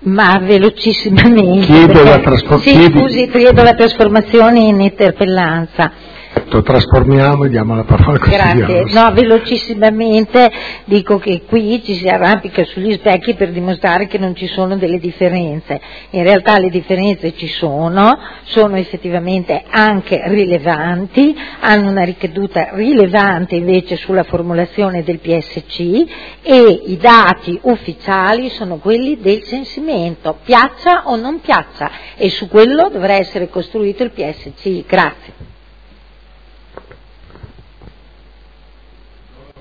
Ma velocissimamente. Chiedo la trasformazione in interpellanza. Trasformiamo e diamo la parola al Grazie. No, velocissimamente dico che qui ci si arrampica sugli specchi per dimostrare che non ci sono delle differenze. In realtà le differenze ci sono effettivamente anche rilevanti, hanno una ricaduta rilevante invece sulla formulazione del PSC e i dati ufficiali sono quelli del censimento, piaccia o non piaccia, e su quello dovrà essere costruito il PSC. Grazie.